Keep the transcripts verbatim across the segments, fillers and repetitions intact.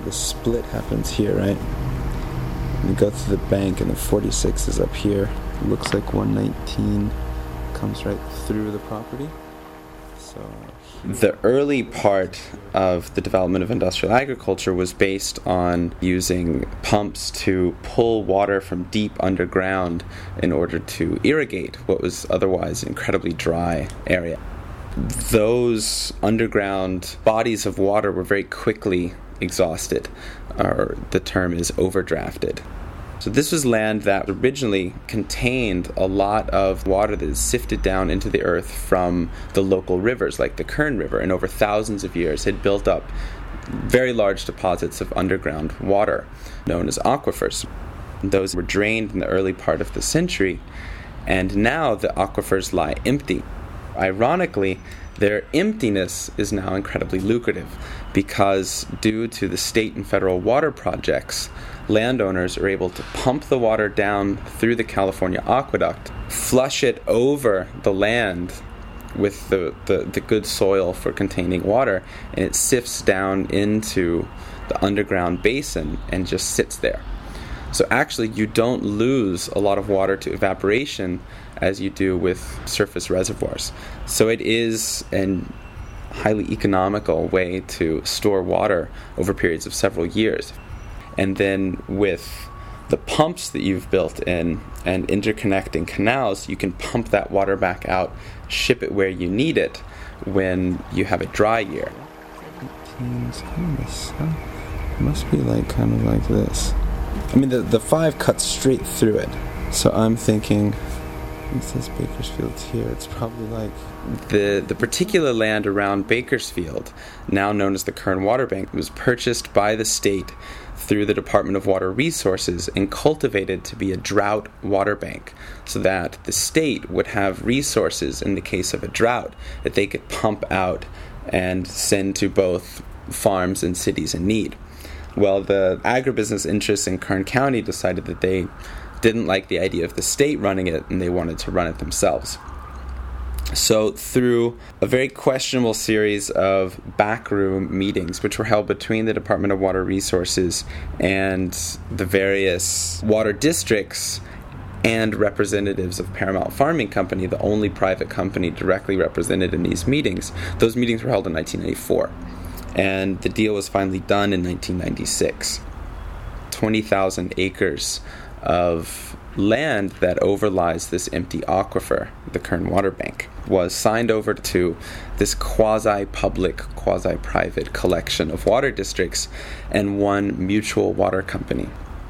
the split happens here, right? And you go through the bank, and the forty-six is up here. It looks like one nineteen comes right through the property. So the early part of the development of industrial agriculture was based on using pumps to pull water from deep underground in order to irrigate what was otherwise an incredibly dry area. Those underground bodies of water were very quickly exhausted, or the term is overdrafted. So this was land that originally contained a lot of water that is sifted down into the earth from the local rivers, like the Kern River, and over thousands of years had built up very large deposits of underground water, known as aquifers. Those were drained in the early part of the century, and now the aquifers lie empty. Ironically, their emptiness is now incredibly lucrative because, due to the state and federal water projects, landowners are able to pump the water down through the California aqueduct, flush it over the land with the, the, the good soil for containing water, and it sifts down into the underground basin and just sits there. So actually, you don't lose a lot of water to evaporation as you do with surface reservoirs. So it is a highly economical way to store water over periods of several years. And then with the pumps that you've built in and interconnecting canals, you can pump that water back out, ship it where you need it when you have a dry year. It must be like kind of like this. I mean, the, the five cuts straight through it. So I'm thinking, it says Bakersfield here. It's probably like... The, the particular land around Bakersfield, now known as the Kern Water Bank, was purchased by the state through the Department of Water Resources and cultivated to be a drought water bank so that the state would have resources in the case of a drought that they could pump out and send to both farms and cities in need. Well, the agribusiness interests in Kern County decided that they didn't like the idea of the state running it, and they wanted to run it themselves. So through a very questionable series of backroom meetings, which were held between the Department of Water Resources and the various water districts and representatives of Paramount Farming Company, the only private company directly represented in these meetings, those meetings were held in nineteen ninety-four. And the deal was finally done in nineteen ninety-six. twenty thousand acres of land that overlies this empty aquifer, the Kern Water Bank, was signed over to this quasi-public, quasi-private collection of water districts and one mutual water company.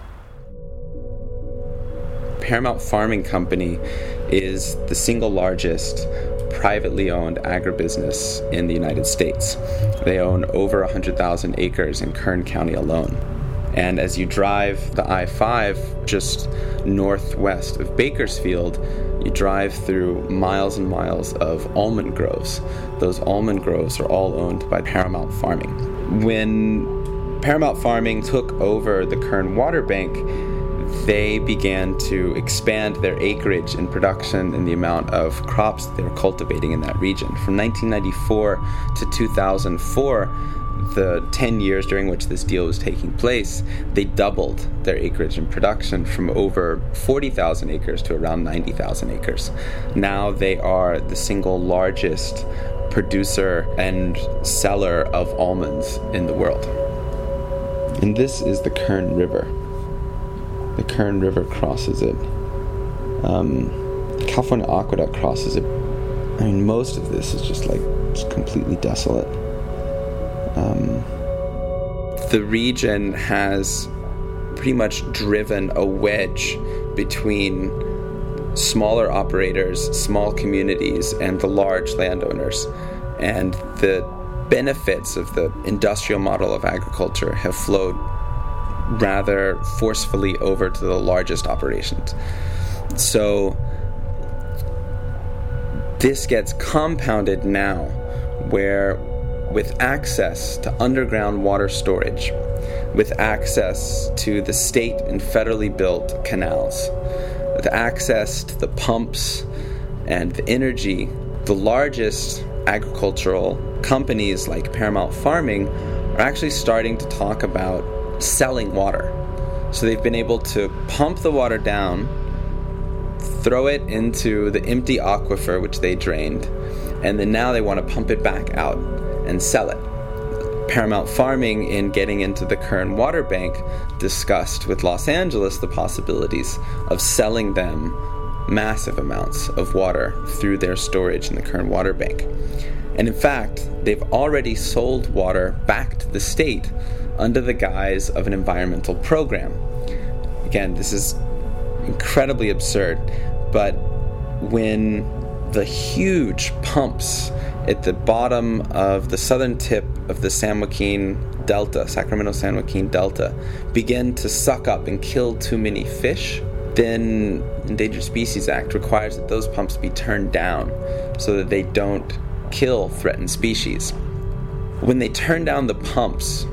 Paramount Farming Company is the single largest privately owned agribusiness in the United States. They own over one hundred thousand acres in Kern County alone. And as you drive the I five just northwest of Bakersfield, you drive through miles and miles of almond groves. Those almond groves are all owned by Paramount Farming. When Paramount Farming took over the Kern Water Bank, they began to expand their acreage and production and the amount of crops that they were cultivating in that region. From nineteen ninety-four to two thousand four, the ten years during which this deal was taking place, they doubled their acreage and production from over forty thousand acres to around ninety thousand acres. Now they are the single largest producer and seller of almonds in the world. And this is the Kern River. The Kern River crosses it. Um, the California Aqueduct crosses it. I mean, most of this is just like just completely desolate. Um, the region has pretty much driven a wedge between smaller operators, small communities, and the large landowners. And the benefits of the industrial model of agriculture have flowed rather forcefully over to the largest operations. So this gets compounded now, where with access to underground water storage, with access to the state and federally built canals, with access to the pumps and the energy, the largest agricultural companies like Paramount Farming are actually starting to talk about selling water. So they've been able to pump the water down, throw it into the empty aquifer which they drained, and then now they want to pump it back out and sell it. Paramount Farming, in getting into the Kern Water Bank, discussed with Los Angeles the possibilities of selling them massive amounts of water through their storage in the Kern Water Bank. And in fact, they've already sold water back to the state under the guise of an environmental program. Again, this is incredibly absurd, but when the huge pumps at the bottom of the southern tip of the San Joaquin Delta, Sacramento-San Joaquin Delta, begin to suck up and kill too many fish, then Endangered Species Act requires that those pumps be turned down so that they don't kill threatened species. When they turn down the pumps,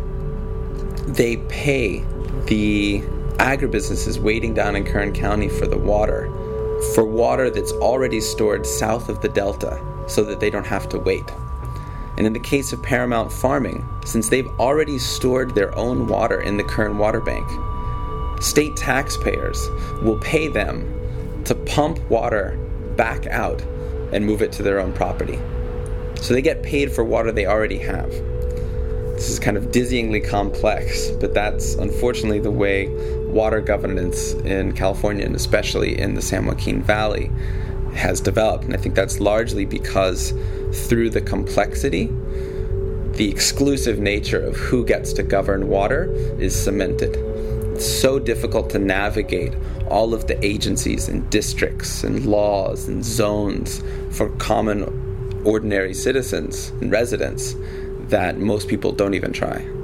they pay the agribusinesses waiting down in Kern County for the water, for water that's already stored south of the Delta, so that they don't have to wait. And in the case of Paramount Farming, since they've already stored their own water in the Kern Water Bank, state taxpayers will pay them to pump water back out and move it to their own property. So they get paid for water they already have. This is kind of dizzyingly complex, but that's unfortunately the way water governance in California, and especially in the San Joaquin Valley, has developed. And I think that's largely because through the complexity, the exclusive nature of who gets to govern water is cemented. It's so difficult to navigate all of the agencies and districts and laws and zones for common, ordinary citizens and residents that most people don't even try.